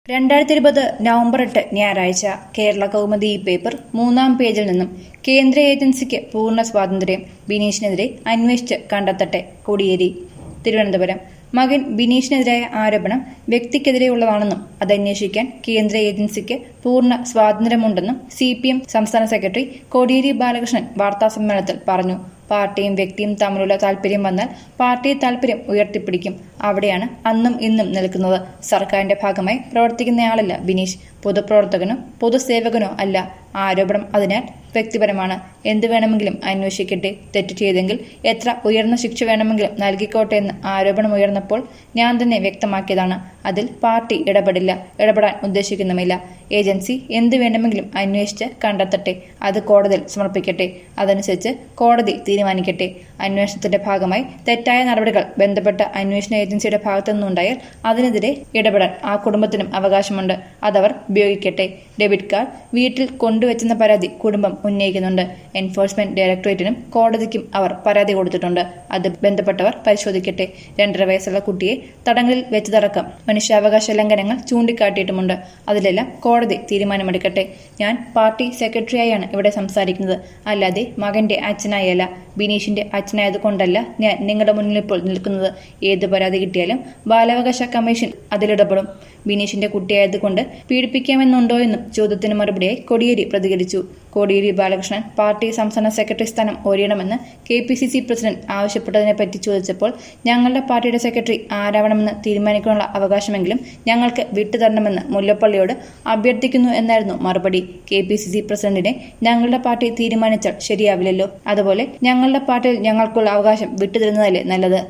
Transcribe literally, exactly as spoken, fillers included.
രണ്ടായിരത്തി ഇരുപത് നവംബർ എട്ട് ഞായറാഴ്ച കേരള കൗമുദി ഈ പേപ്പർ മൂന്നാം പേജിൽ നിന്നും കേന്ദ്ര ഏജൻസിക്ക് പൂർണ്ണ സ്വാതന്ത്ര്യം ബിനീഷിനെതിരെ അന്വേഷിച്ച് കണ്ടെത്തട്ടെ കോടിയേരി തിരുവനന്തപുരം മകൻ ബിനീഷിനെതിരായ ആരോപണം വ്യക്തിക്കെതിരെയുള്ളതാണെന്നും അത് അന്വേഷിക്കാൻ കേന്ദ്ര ഏജൻസിക്ക് പൂർണ്ണ സ്വാതന്ത്ര്യമുണ്ടെന്നും സി പി എം സംസ്ഥാന സെക്രട്ടറി കോടിയേരി ബാലകൃഷ്ണൻ വാർത്താസമ്മേളനത്തിൽ പറഞ്ഞു. പാർട്ടിയും വ്യക്തിയും തമ്മിലുള്ള താൽപര്യം വന്നാൽ പാർട്ടി താൽപര്യം ഉയർത്തിപ്പിടിക്കും. അവിടെയാണ് അന്നും ഇന്നും നിൽക്കുന്നത്. സർക്കാരിന്റെ ഭാഗമായി പ്രവർത്തിക്കുന്നയാളല്ല ബിനീഷ്. പൊതുപ്രവർത്തകനോ പൊതുസേവകനോ അല്ല. ആരോപണം അതിനാൽ വ്യക്തിപരമാണ്. എന്തു വേണമെങ്കിലും അന്വേഷിക്കട്ടെ. തെറ്റ് ചെയ്തെങ്കിൽ എത്ര ഉയർന്ന ശിക്ഷ വേണമെങ്കിലും നൽകിക്കോട്ടെ എന്ന് ആരോപണം ഉയർന്നപ്പോൾ ഞാൻ തന്നെ വ്യക്തമാക്കിയതാണ്. അതിൽ പാർട്ടി ഇടപെടില്ല, ഇടപെടാൻ ഉദ്ദേശിക്കുന്നുമില്ല. ഏജൻസി എന്തു വേണമെങ്കിലും അന്വേഷിച്ച് കണ്ടെത്തട്ടെ. അത് കോടതിയിൽ സമർപ്പിക്കട്ടെ. അതനുസരിച്ച് കോടതി തീരുമാനിക്കട്ടെ. അന്വേഷണത്തിന്റെ ഭാഗമായി തെറ്റായ നടപടികൾ ബന്ധപ്പെട്ട അന്വേഷണ ഏജൻസിയുടെ ഭാഗത്തു നിന്നുണ്ടായാൽ അതിനെതിരെ ഇടപെടാൻ ആ കുടുംബത്തിനും അവകാശമുണ്ട്. അതവർ ഉപയോഗിക്കട്ടെ. ഡെബിറ്റ് കാർഡ് വീട്ടിൽ കൊണ്ടുവച്ചെന്ന പരാതി കുടുംബം ഉന്നയിക്കുന്നുണ്ട്. എൻഫോഴ്സ്മെന്റ് ഡയറക്ടറേറ്റിനും കോടതിക്കും അവർ പരാതി കൊടുത്തിട്ടുണ്ട്. അത് ബന്ധപ്പെട്ടവർ പരിശോധിക്കട്ടെ. രണ്ടര വയസ്സുള്ള കുട്ടിയെ തടങ്കലിൽ വെച്ചതടക്കം മനുഷ്യാവകാശ ലംഘനങ്ങൾ ചൂണ്ടിക്കാട്ടിയിട്ടുമുണ്ട്. അതിലെല്ലാം കോടതി തീരുമാനമെടുക്കട്ടെ. ഞാൻ പാർട്ടി സെക്രട്ടറിയായാണ് ഇവിടെ സംസാരിക്കുന്നത്, അല്ലാതെ മകന്റെ അച്ഛനായല്ല. ബിനീഷിന്റെ അച്ഛനായതുകൊണ്ടല്ല ഞാൻ നിങ്ങളുടെ മുന്നിൽ ഇപ്പോൾ നിൽക്കുന്നത്. ഏത് പരാതി കിട്ടിയാലും ബാലാവകാശ കമ്മീഷൻ അതിലിടപെടും. ബിനീഷിന്റെ കുട്ടിയായതുകൊണ്ട് പീഡിപ്പിക്കാമെന്നുണ്ടോ എന്നും ചോദ്യത്തിന് മറുപടിയായി കോടിയേരി പ്രതികരിച്ചു. കോടിയേരി ബാലകൃഷ്ണൻ പാർട്ടി സംസ്ഥാന സെക്രട്ടറി സ്ഥാനം ഒഴിയണമെന്ന് K P C C president ആവശ്യപ്പെട്ടതിനെപ്പറ്റി ചോദിച്ചപ്പോൾ ഞങ്ങളുടെ പാർട്ടിയുടെ സെക്രട്ടറി ആരാവണമെന്ന് തീരുമാനിക്കാനുള്ള അവകാശമെങ്കിലും ഞങ്ങൾക്ക് വിട്ടുതരണമെന്ന് മുല്ലപ്പള്ളിയോട് അഭ്യർത്ഥിക്കുന്നു എന്നായിരുന്നു മറുപടി. കെ പി സി സി പ്രസിഡന്റിനെ ഞങ്ങളുടെ പാർട്ടി തീരുമാനിച്ചാൽ ശരിയാവില്ലല്ലോ. അതുപോലെ ഞങ്ങളുടെ പാർട്ടിയിൽ ഞങ്ങൾക്കുള്ള അവകാശം വിട്ടുതരുന്നതല്ലേ നല്ലത്.